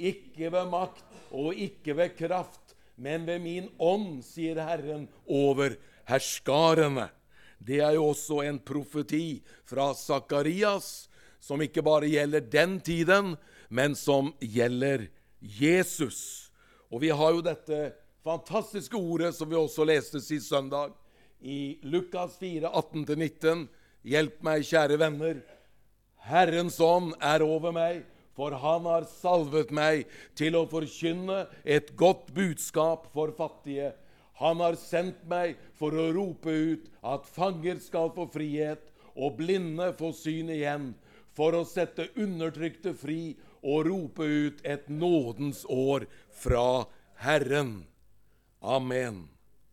ikke ved makt og ikke ved kraft, men ved min ånd, sier Herren over herskarene. Det er jo også en profeti fra Sakarias, som ikke bare gjelder den tiden, men som gjelder Jesus. Og vi har jo dette fantastiske ordet som vi også leste sist søndag, i Lukas 4, 18-19. Hjelp meg, kjære venner. Herrens ånd er over meg, for han har salvet meg til å forkynne et godt budskap for fattige. Han har sendt meg for å rope ut at fanger skal få frihet, og blinde få syn igjen, for å sette undertrykte fri og rope ut et nådens år fra Herren. Amen.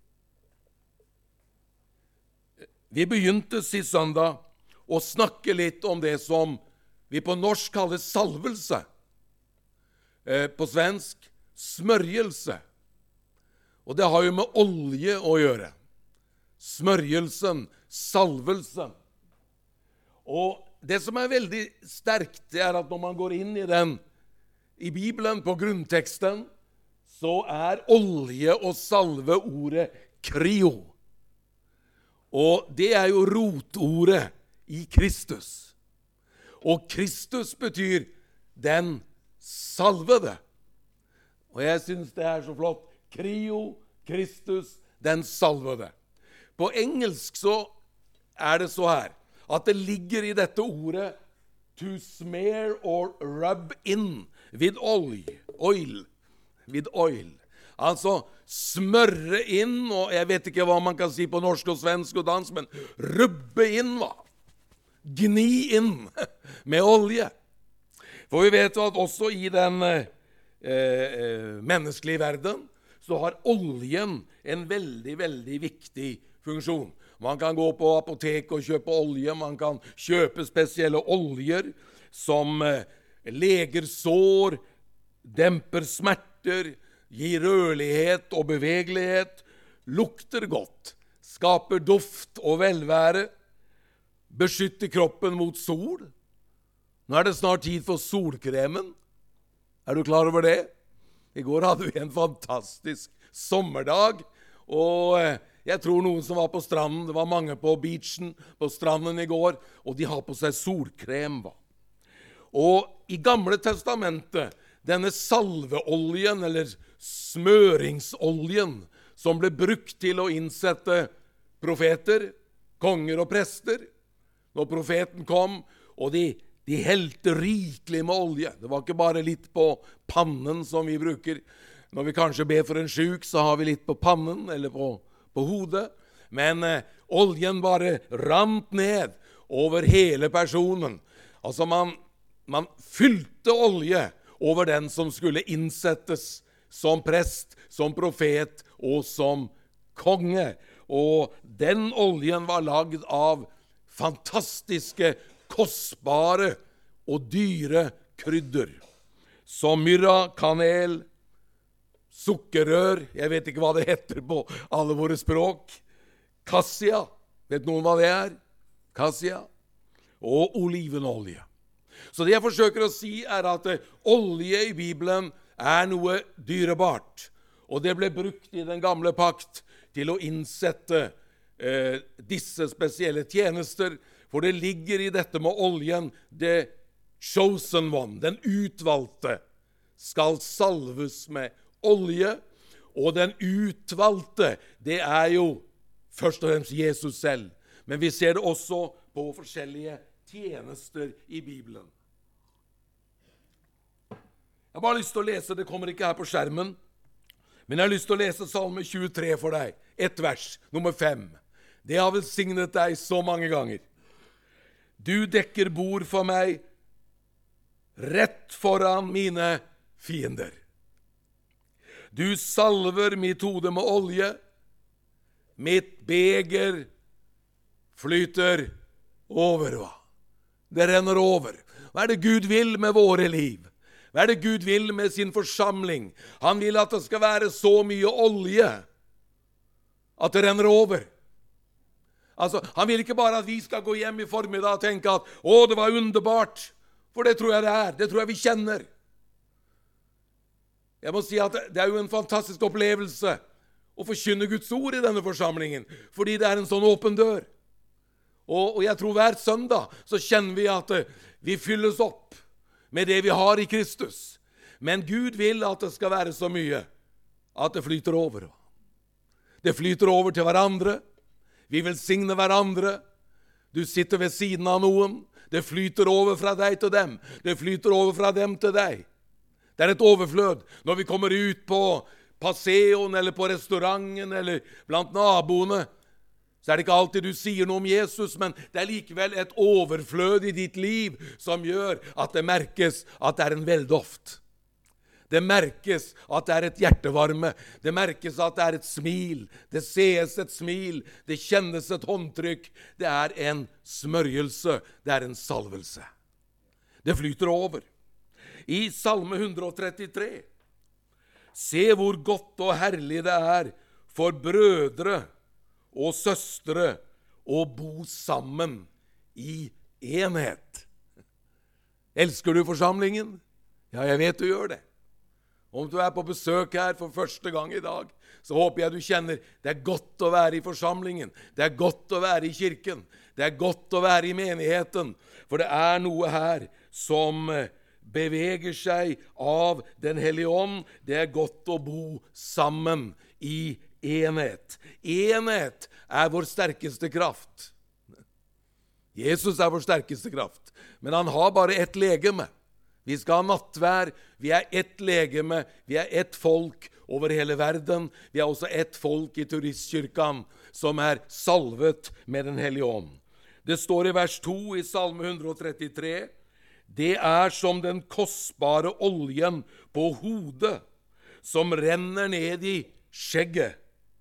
Vi begynte sist søndag å snakke litt om det som vi på norsk kaller salvelse. På svensk smørjelse. Og det har jo med olje å gjøre. Smørjelsen, salvelsen. Og det som er veldig sterkt, det er at når man går inn i Bibelen på grunnteksten, så er olje og salve ordet krio. Og det er jo rotordet i Kristus. Og Kristus betyr den salvede. Og jeg synes det er så flott. Krio, Kristus, den salvede. På engelsk så er det så her, at det ligger i dette ordet to smear or rub in with oil. With oil. Altså smørre inn, og jeg vet ikke hva man kan si på norsk og svensk og dansk, men rubbe inn, hva? Gni inn med olje. For vi vet jo at også i den menneskelige verden, så har oljen en veldig, veldig viktig funksjon. Man kan gå på apotek og kjøpe olje, man kan kjøpe spesielle oljer som leger sår, demper smerter, gir rørlighet og bevegelighet, lukter godt, skaper duft og velvære, beskytter kroppen mot sol. Nå er det snart tid for solkremen. Er du klar over det? I går hadde vi en fantastisk sommerdag, og jeg tror noen som var på stranden, det var mange på beachen, på stranden i går, og de har på seg solkrem. Og i Gamle testamentet, denne salveoljen, eller smøringsoljen, som ble brukt til å innsette profeter, konger og prester, når profeten kom, og de helte rikelig med olje. Det var ikke bare litt på pannen som vi bruker. Når vi kanskje ber for en syk, så har vi litt på pannen, eller på hodet. Men oljen bare rant ned over hele personen. Altså man fylte olje over den som skulle innsettes som prest, som profet og som konge. Og den oljen var lagd av fantastiske, kostbare og dyre krydder. Som myrra, kanel, sukkerrør, jeg vet ikke hva det heter på alle våre språk, kassia, vet noen hva det er? Kassia, og olivenolje. Så det jeg forsøker å si er at olje i Bibelen er noe dyrebart, og det ble brukt i den gamle pakt til å innsette disse spesielle tjenester, for det ligger i dette med oljen, the chosen one, den utvalgte, skal salves med olje, og den utvalgte, det er jo først og fremst Jesus selv, men vi ser det også på forskjellige tjenester i Bibelen. Jeg har bare lyst til å lese, det kommer ikke her på skjermen, men jeg har lyst til å lese Salme 23 for deg, ett vers, nummer 5. Det har velsignet deg så mange ganger. Du dekker bord for meg, rett foran mine fiender. Du salver mitt hode med olje, mitt beger flyter over. Det renner over. Hva er det Gud vil med våre liv? Hva er det Gud vil med sin forsamling? Han vil at det skal være så mye olje at det renner over. Altså, han vil ikke bare at vi skal gå hjem i formiddag og tenke at det var underbart, for det tror jeg det er, det tror jeg vi kjenner. Jeg må si at det jo en fantastisk opplevelse å forkynne Guds ord i denne forsamlingen, fordi det en sånn åpen dør. Og jeg tror hver søndag så kjenner vi at vi fylles opp med det vi har i Kristus. Men Gud vil at det skal være så mye at det flyter over. Det flyter over til hverandre. Vi velsigner hverandre. Du sitter ved siden av noen. Det flyter over fra deg til dem. Det flyter over fra dem til deg. Det et overflød når vi kommer ut på passeoen eller på restauranten eller blant naboene. Så det ikke alltid du sier noe om Jesus, men det likevel et overflød i ditt liv som gjør at det merkes at det en veldoft. Det merkes at det et hjertevarme. Det merkes at det et smil. Det sees et smil. Det kjennes et håndtrykk. Det en smørjelse. Det en salvelse. Det flyter over. I Salme 133. Se hvor godt og herlig det for brødre og søstre å bo sammen i enhet. Elsker du forsamlingen? Ja, jeg vet du gjør det. Om du på besøk her for første gang i dag, så håper jeg du kjenner det godt å være i forsamlingen. Det godt å være i kirken. Det godt å være i menigheten. For det noe her som beveger seg av Den hellige ånd. Det godt å bo sammen i enhet. Enhet vår sterkeste kraft. Jesus vår sterkeste kraft. Men han har bare ett legeme. Vi skal ha nattvær. Vi ett legeme. Vi ett folk over hele verden. Vi også ett folk i turistkyrkan som salvet med Den hellige ånd. Det står i vers 2 i Salme 133. Det som den kostbare oljen på hodet som renner ned i skjegget.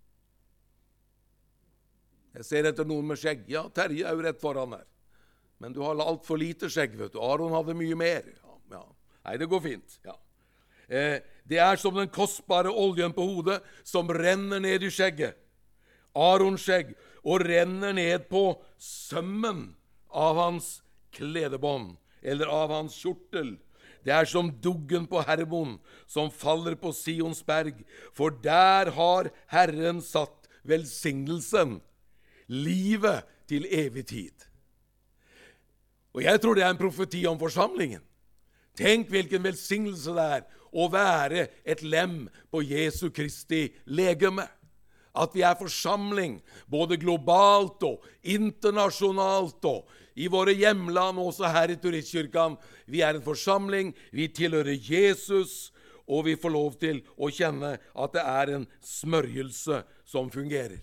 Jeg ser etter noen med skjegg. Ja, Terje jo rett foran her. Men du har alt for lite skjegg, vet du. Aron hadde mye mer. Ja. Nei, det går fint. Ja. Det som den kostbare oljen på hodet som renner ned i skjegget. Arons skjegg. Og renner ned på sømmen av hans kledebånd. Eller av hans kjortel. Det som duggen på Hermon, som faller på Sions berg. For der har Herren satt velsignelsen, livet til evig tid. Og jeg tror det en profeti om forsamlingen. Tenk hvilken velsignelse det å være et lem på Jesu Kristi legeme. At vi forsamling, både globalt og internasjonalt og i våre hjemland, også her i turistkyrkan. Vi en forsamling, vi tilhører Jesus, og vi får lov til å kjenne at det en smørjelse som fungerer.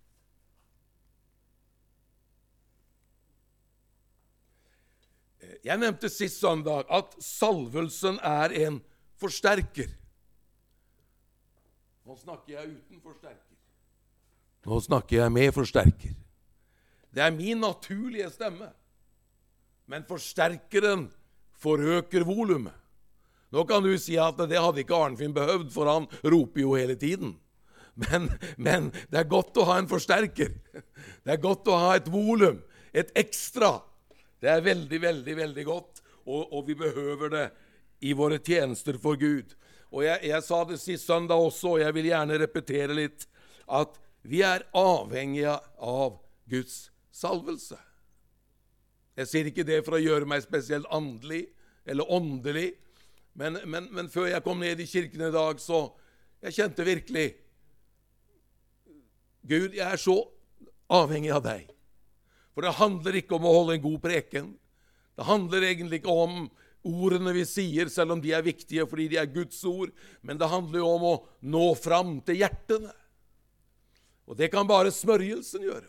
Jeg nevnte sist søndag at salvelsen en forsterker. Nå snakker jeg uten forsterker. Nå snakker jeg med forsterker. Det min naturlige stemme. Men forsterkeren forøker volumet. Nå kan du si at det hadde ikke Arnfinn behøvd, for han roper jo hele tiden. Men det godt å ha en forsterker. Det godt å ha et volum, et ekstra. Det veldig, veldig, veldig godt, og vi behøver det i våre tjenester for Gud. Og jeg sa det sist søndag også, og jeg vil gjerne repetere litt, at vi avhengige av Guds salvelse. Jeg sier ikke det for å gjøre meg spesielt andelig eller åndelig, men før jeg kom ned i kirken i dag, så jeg kjente virkelig, Gud, jeg så avhengig av deg. For det handler ikke om å holde en god preken. Det handler egentlig ikke om ordene vi sier, selv om de viktige fordi de Guds ord, men det handler jo om å nå fram til hjertene. Og det kan bare smørjelsen gjøre.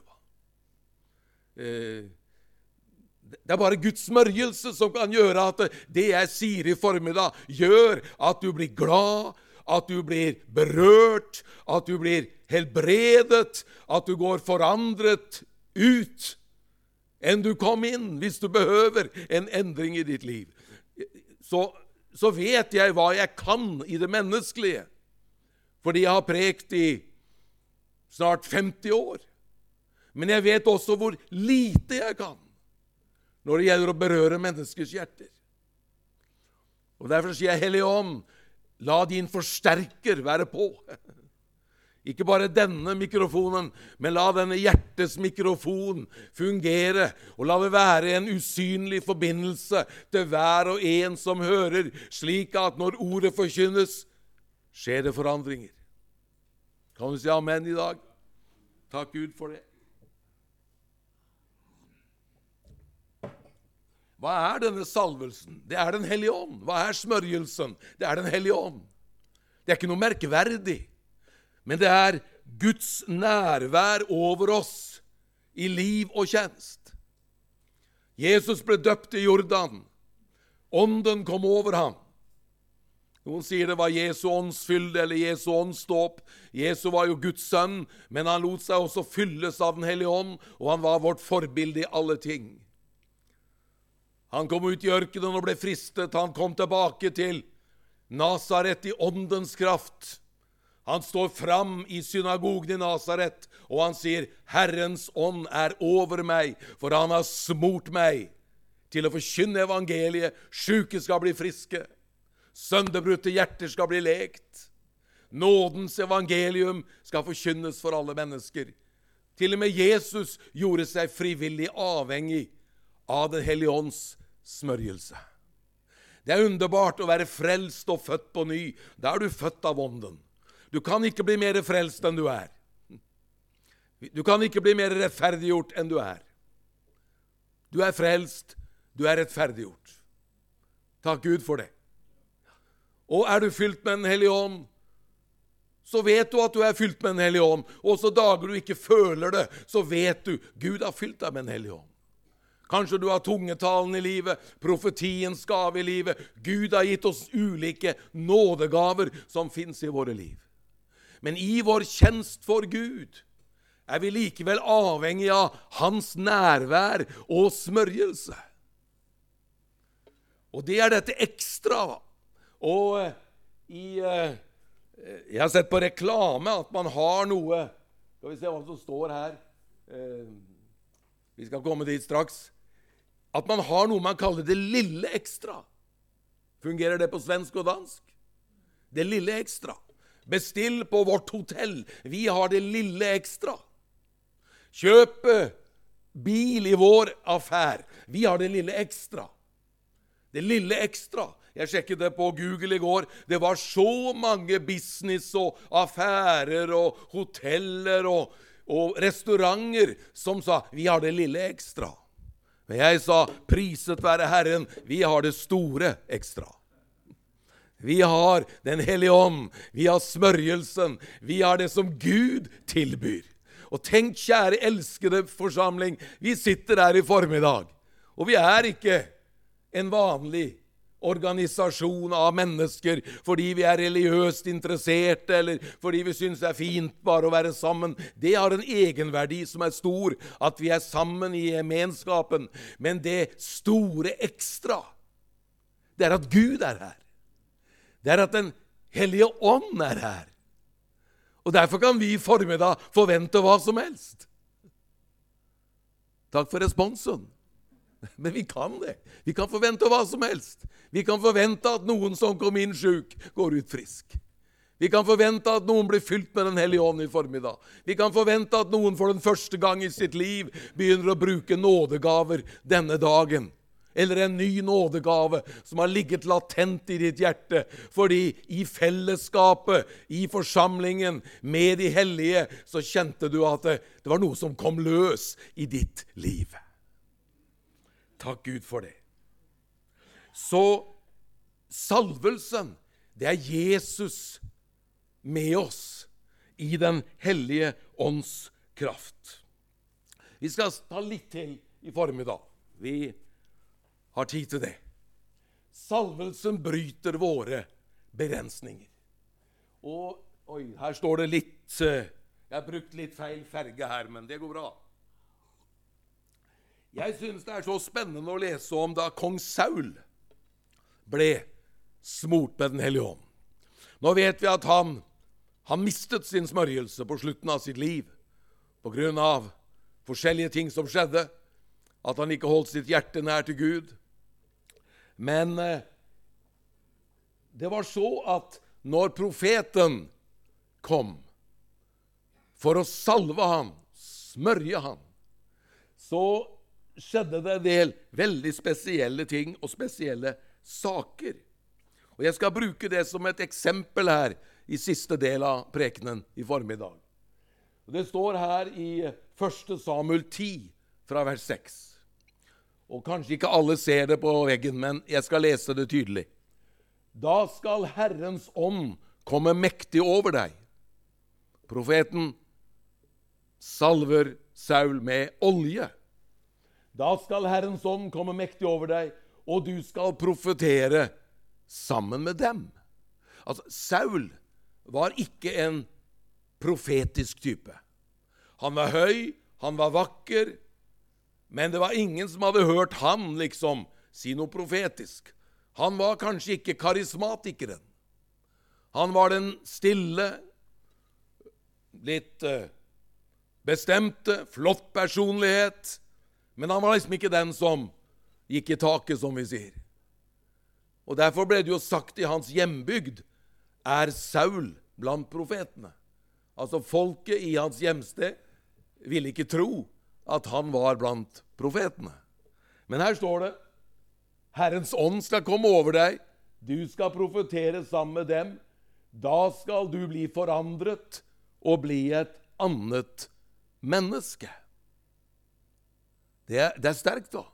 Det bare Guds smørjelse som kan gjøre at det jeg sier i formiddag gjør at du blir glad, at du blir berørt, at du blir helbredet, at du går forandret ut enn du kom inn, hvis du behøver en endring i ditt liv. Så vet jeg hva jeg kan i det menneskelige, fordi jeg har prekt i snart 50 år. Men jeg vet også hvor lite jeg kan når det gjelder å berøre menneskers hjerter. Og derfor sier jeg, Hellige Ånd, la din forsterker være på. Ikke bare denne mikrofonen, men la denne hjertets mikrofon fungere, og la det være en usynlig forbindelse til hver og en som hører, slik at når ordet forkynnes, skjer det forandringer. Kan du si amen i dag? Takk Gud for det. Hva er denne salvelsen? Det er den hellige ånd. Hva er smørjelsen? Det er den hellige ånd. Det er ikke noe merkverdig, men det er Guds nærvær over oss i liv og tjenest. Jesus ble døpt i Jordan. Ånden kom over ham. Noen sier det var Jesu åndsfylde eller Jesu åndsdåp. Jesus var jo Guds sønn, men han lot seg også fylles av den hellige ånd, og han var vårt forbilde i alle ting. Han kom ut i ørkenen og ble fristet. Han kom tilbake til Nasaret i åndens kraft. Han står fram i synagogen i Nasaret, og han sier, Herrens ånd er over meg, for han har smort meg til å forkynne evangeliet. Syke skal bli friske. Sønderbrutte hjerter skal bli lekt. Nådens evangelium skal forkynnes for alle mennesker. Til og med Jesus gjorde seg frivillig avhengig av den hellige ånds smørjelse. Det er underbart å være frelst og født på ny. Da er du født av ånden. Du kan ikke bli mer frelst enn du er. Du kan ikke bli mer rettferdiggjort enn du er. Du er frelst, du er rettferdiggjort. Takk Gud for det. Og er du fylt med den hellige ånd, så vet du at du er fylt med den hellige ånd. Og så dager du ikke føler det, så vet du, Gud har fylt deg med den hellige ånd. Kanskje du har tungetalen i livet, profetiens gave i livet. Gud har gitt oss ulike nådegaver som finnes i våre liv. Men i vår tjenest for Gud er vi likevel avhengig av hans nærvær og smørjelse. Og det er dette ekstra. Og jeg har sett på reklame at man har noe, skal vi se hva som står her, vi skal komme dit straks, at man har noe man kaller det lille ekstra. Fungerer det på svensk og dansk? Det lille ekstra. Bestill på vårt hotell. Vi har det lille ekstra. Kjøp bil i vår affær. Vi har det lille ekstra. Det lille ekstra. Jeg sjekket det på Google i går. Det var så mange business og affærer og hoteller og restauranter som sa, vi har det lille ekstra. Men jeg sa, priset være Herren, vi har det store ekstra. Vi har den hellige ånd, vi har smørjelsen, vi har det som Gud tilbyr. Og tenk, kjære elskede forsamling, vi sitter her i formiddag, og vi er ikke en vanlig organisasjon av mennesker fordi vi er religiøst interesserte eller fordi vi synes det er fint bare å være sammen. Det har en egenverdi som er stor, at vi er sammen i gemenskapen. Men det store ekstra, det er at Gud er her. Det er at den hellige ånd er her. Og derfor kan vi i formiddag forvente hva som helst. Takk for responsen. Men vi kan det. Vi kan forvente hva som helst. Vi kan forvente at noen som kom inn syk, går ut frisk. Vi kan forvente at noen blir fylt med den hellige ånd i formiddag. Vi kan forvente at noen for den første gang i sitt liv begynner å bruke nådegaver denne dagen. Eller en ny nådegave som har ligget latent i ditt hjerte. Fordi i fellesskapet, i forsamlingen, med de hellige, så kjente du at det var noe som kom løs i ditt liv. Takk Gud for det. Så salvelsen, det er Jesus med oss i den hellige ånds kraft. Vi skal ta litt til i formiddag. Vi har tid til det. Salvelsen bryter våre begrensninger. Og her står det litt, jeg har brukt litt feil farge her, men det går bra. Jeg synes det er så spennende å lese om da kong Saul ble smort med den hellige ånd. Nå vet vi at han mistet sin smørjelse på slutten av sitt liv, på grunn av forskjellige ting som skjedde, at han ikke holdt sitt hjerte nær til Gud. Men det var så at når profeten kom for å salve han, smørje han, så skjedde det en del veldig spesielle ting og spesielle saker. Og jeg skal bruke det som et eksempel her i siste del av prekenen i formiddag. Det står her i 1. Samuel 10 fra vers 6. Og kanskje ikke alle ser det på veggen, men jeg skal lese det tydelig. Da skal Herrens ånd komme mektig over deg. Profeten salver Saul med olje. Da skal Herrens ånd komme mektig over deg, og du skal profetere sammen med dem. Altså, Saul var ikke en profetisk type. Han var høy, han var vakker, men det var ingen som hadde hørt han liksom si noe profetisk. Han var kanskje ikke karismatikeren. Han var den stille, litt bestemte, flott personlighet, men han var liksom ikke den som gikk i taket, som vi sier. Og derfor ble det jo sagt i hans hjembygd, er Saul blant profetene. Altså folket i hans hjemsted ville ikke tro at han var blant profetene. Men her står det, Herrens ånd skal komme over deg, du skal profetere sammen med dem, da skal du bli forandret og bli et annet menneske. Det er sterkt da.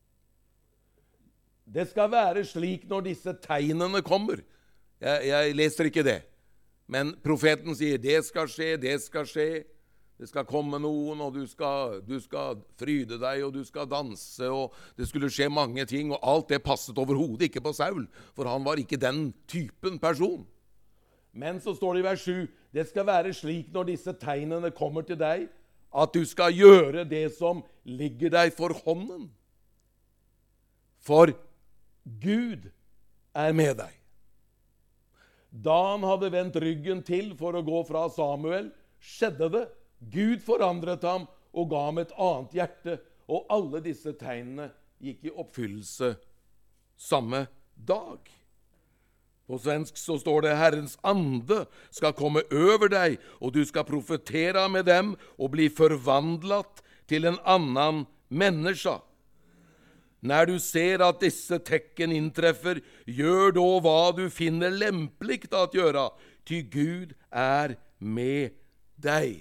Det skal være slik når disse tegnene kommer. Jeg leser ikke det. Men profeten sier, det skal skje, det skal skje. Det skal komme noen, og du skal fryde deg, og du skal danse, og det skulle skje mange ting, og alt det passet overhodet ikke på Saul, for han var ikke den typen person. Men så står det i vers 7, det skal være slik når disse tegnene kommer til deg, at du skal gjøre det som ligger deg for hånden. For Gud er med deg. Da han hadde vendt ryggen til for å gå fra Samuel, skjedde det. Gud forandret ham og ga ham et annet hjerte, og alle disse tegnene gikk i oppfyllelse samme dag. På svensk så står det, Herrens ande skal komme over deg, og du skal profetere med dem og bli forvandlet til en annan menneske. Når du ser at disse tekken inntreffer, gjør da hva du finner lempligt at gjøre, ty Gud er med deg.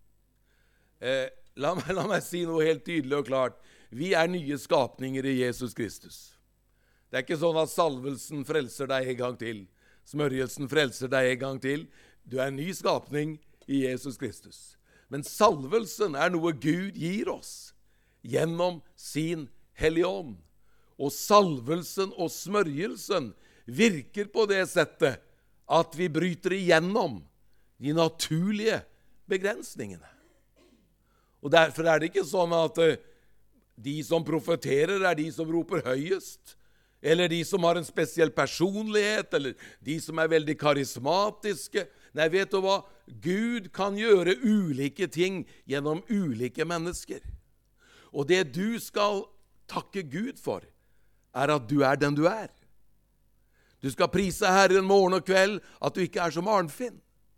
La meg si noe helt tydelig og klart. Vi er nye skapninger i Jesus Kristus. Det er ikke sånn at salvelsen frelser deg en gang til. Smørjelsen frelser deg en gang til. Du er en ny skapning i Jesus Kristus. Men salvelsen er noe Gud gir oss gjennom sin Hellige Ånd. Og salvelsen og smørjelsen virker på det settet at vi bryter igjennom de naturlige begrensningene. Og derfor er det ikke sånn at de som profeterer er de som roper høyest, eller de som har en spesiell personlighet, eller de som er veldig karismatiske. Nei, vet du hva? Gud kan gjøre ulike ting gjennom ulike mennesker. Og det du skal takke Gud for, er at du er den du er. Du skal prise Herren morgen og kveld at du ikke er som Arnfinn.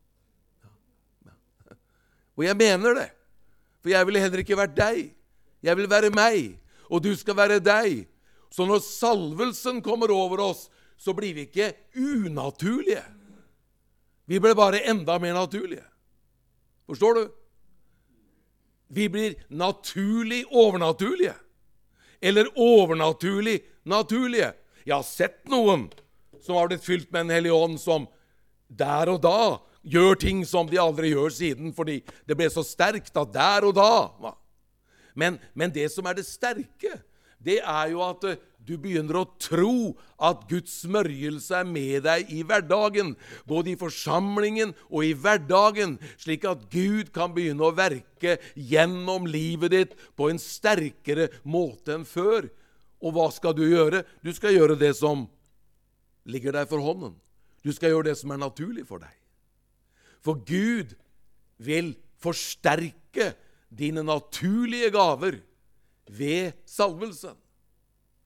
Og jeg mener det. For jeg ville heller ikke vært deg. Jeg vil være meg, og du skal være deg. Så når salvelsen kommer over oss, så blir vi ikke unaturlige. Vi blir bare enda mer naturlige. Forstår du? Vi blir naturlig overnaturlige. Eller overnaturlig naturlige. Jeg har sett noen som har blitt fylt med en Hellige Ånd som der og da gjør ting som de aldri gjør siden, fordi det ble så sterkt at der og da. Men det som er det sterke, det er jo at du begynner å tro at Guds smørjelse er med deg i hverdagen, både i forsamlingen og i hverdagen, slik at Gud kan begynne å verke gjennom livet ditt på en sterkere måte enn før. Og hva skal du gjøre? Du skal gjøre det som ligger deg for hånden. Du skal gjøre det som er naturlig for deg. For Gud vil forsterke dine naturlige gaver ved salvelsen.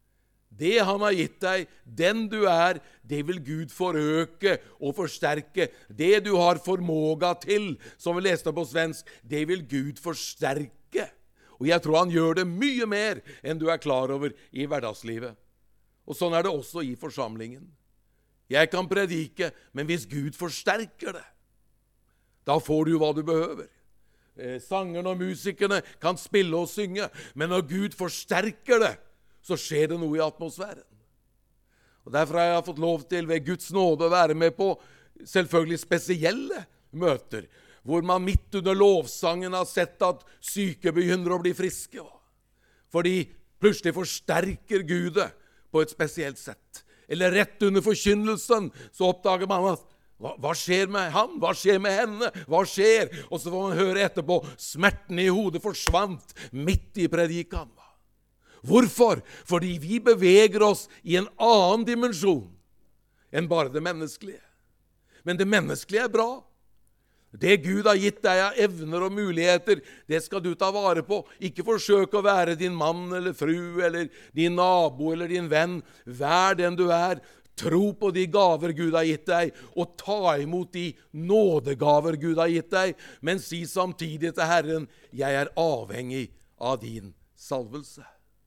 Det han har gitt deg, den du er, det vil Gud forøke og forsterke. Det du har formåga til, som vi leste på svensk, det vil Gud forsterke. Og jeg tror han gjør det mye mer enn du er klar over i hverdagslivet. Og sånn er det også i forsamlingen. Jeg kan predike, men hvis Gud forsterker det, da får du hva du behøver. Sangerne og musikerne kan spille og synge, men når Gud forsterker det, så skjer det noe i atmosfæren. Og derfor har jeg fått lov til ved Guds nåde å være med på selvfølgelig spesielle møter, hvor man midt under lovsangen har sett at syke begynner å bli friske. Fordi plutselig forsterker Gud det på et spesielt sett. Eller rett under forkynnelsen så oppdager man at hva skjer med han? Hva skjer med henne? Hva skjer? Og så får man høre etterpå, smerten i hodet forsvant midt i predikan. Hvorfor? Fordi vi beveger oss i en annen dimensjon enn bare det menneskelige. Men det menneskelige er bra. Det Gud har gitt deg av evner og muligheter, det skal du ta vare på. Ikke forsøk å være din mann eller fru eller din nabo eller din venn. Vær den du er. Tro på de gaver Gud har gitt deg, og ta imot de nådegaver Gud har gitt deg, men si samtidig til Herren, jeg er avhengig av din salvelse.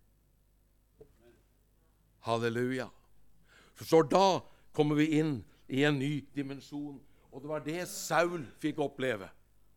Halleluja. Så da kommer vi inn i en ny dimensjon, og det var det Saul fikk oppleve.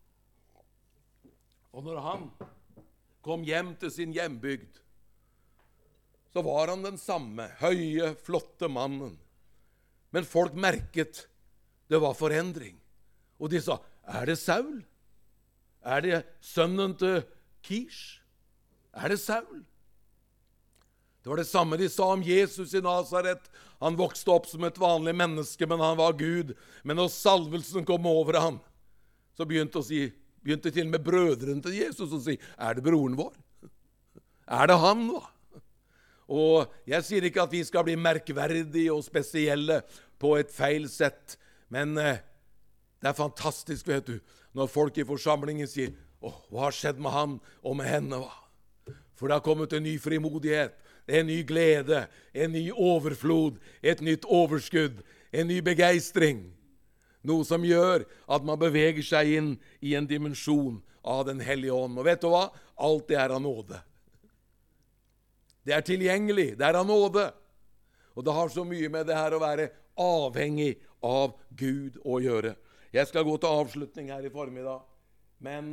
Og når han kom hjem til sin hjembygd, så var han den samme høye, flotte mannen. Men folk merket det var forandring. Og de sa, er det Saul? Er det sønnen til Kish? Er det Saul? Det var det samme de sa om Jesus i Nazaret. Han vokste opp som et vanlig menneske, men han var Gud. Men når salvelsen kom over ham, så begynte til og med brødrene til Jesus å si, er det broren vår? Er det han da? Og jeg sier ikke at vi skal bli merkverdige og spesielle på et feil sett, men det er fantastisk, vet du, når folk i forsamlingen sier, hva har skjedd med han og med henne? For det har kommet en ny frimodighet, en ny glede, en ny overflod, et nytt overskudd, en ny begeistring. Noe som gjør at man beveger seg inn i en dimensjon av den hellige ånd. Og vet du hva? Alt det er av nåde. Det er tilgjengelig, det er av nåde. Og det har så mye med det her å være avhengig av Gud å gjøre. Jeg skal gå til avslutning her i formiddag, men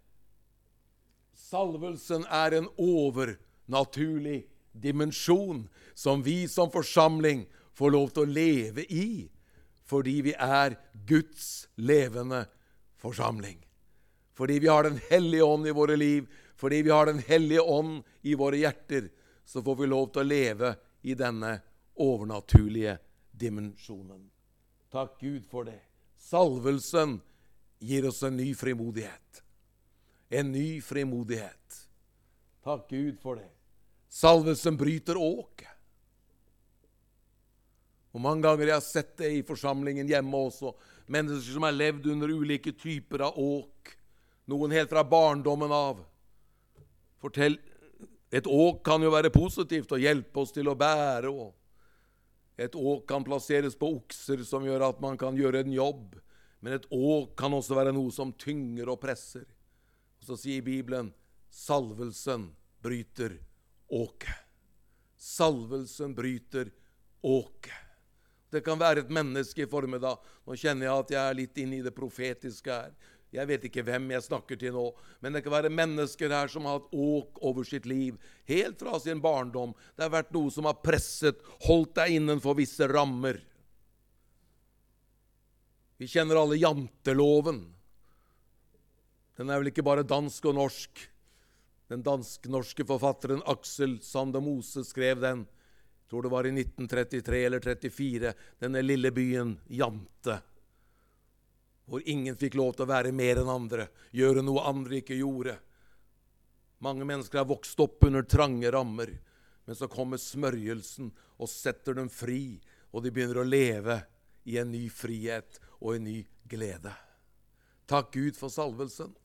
salvelsen er en overnaturlig dimensjon som vi som forsamling får lov til å leve i, fordi vi er Guds levende forsamling. Fordi vi har den hellige ånd i våre liv, fordi vi har den hellige ånd i våre hjerter, så får vi lov til å leve i denne overnaturlige dimensjonen. Takk Gud for det. Salvelsen gir oss en ny frimodighet. En ny frimodighet. Takk Gud for det. Salvelsen bryter åk. Og mange ganger jeg har sett det i forsamlingen hjemme også. Mennesker som har levd under ulike typer av åk. Noen helt fra barndommen av. Et åk kan jo være positivt og hjelpe oss til å bære. Og et åk kan plasseres på okser som gjør at man kan gjøre en jobb. Men et åk kan også være noe som tynger og presser. Og så sier Bibelen, salvelsen bryter åket. Salvelsen bryter åket. Det kan være et menneske i formiddag. Nå kjenner jeg at jeg er litt inne i det profetiske her. Jeg vet ikke hvem jeg snakker til nå, men det kan være mennesker her som har hatt åk over sitt liv, helt fra sin barndom. Det har vært noe som har presset, holdt deg innenfor visse rammer. Vi kjenner alle janteloven. Den er vel ikke bare dansk og norsk. Den dansk-norske forfatteren Aksel Sande Mose skrev den. Jeg tror det var i 1933 eller 1934, denne lille byen Jante, hvor ingen fikk lov til å være mer enn andre, gjøre noe andre ikke gjorde. Mange mennesker har vokst opp under trange rammer, men så kommer smørjelsen og setter dem fri, og de begynner å leve i en ny frihet og en ny glede. Takk Gud for salvelsen.